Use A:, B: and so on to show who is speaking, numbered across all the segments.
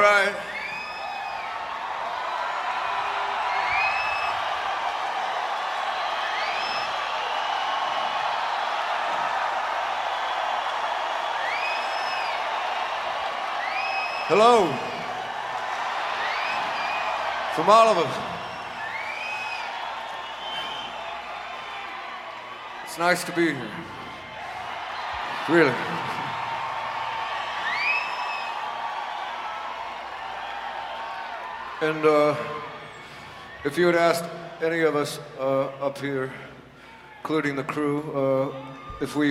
A: right. Hello. From all of us. It's nice to be here. Really. And if you had asked any of us up here, including the crew, if we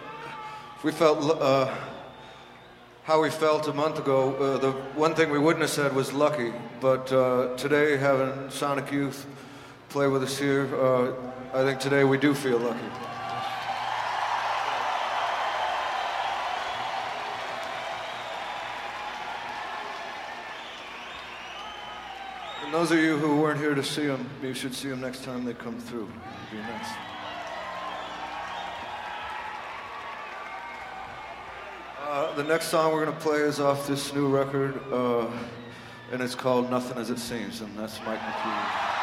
A: felt how we felt a month ago, the one thing we wouldn't have said was lucky. But today, having Sonic Youth play with us here, I think today we do feel lucky. And those of you who weren't here to see them, you should see them next time they come through. It'd be nice. The next song we're going to play is off this new record, and it's called Nothing As It Seems, and that's Mike McCready.